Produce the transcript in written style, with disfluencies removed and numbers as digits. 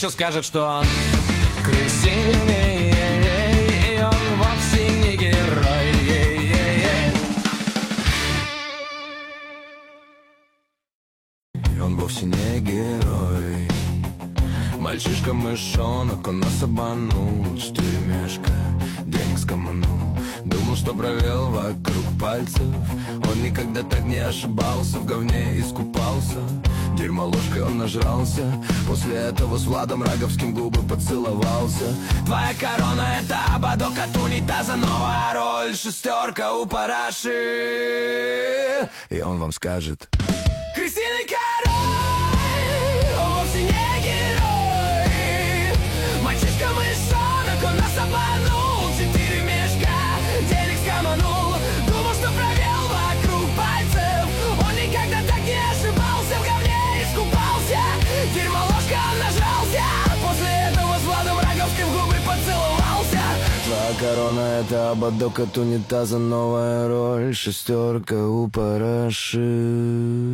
еще скажет, что он крысиный, и он вовсе не герой. И он вовсе не герой. Мальчишка-мышонок, он нас обманул, 4 мешка денег скоманул. Думал, что провел вокруг пальцев. Он никогда так не ошибался, в говне искупался. Дерьмо ложкой он нажрался. После этого с Владом Раговским губы поцеловался. Твоя корона — это ободок от унитаза, новая роль, 6 у параши. И он вам скажет: крысиный король, он вовсе не герой. Мальчишка-мышонок, он нас обманул, 4 мешка денег скоманул. Думал, что провел вокруг пальцев. Он никогда так не ошибался, в говне искупался. Дерьмо ложка он нажрался. После этого с Владом Раговским губы поцеловался. Твоя корона — это ободок от унитаза, новая роль, 6 у параши.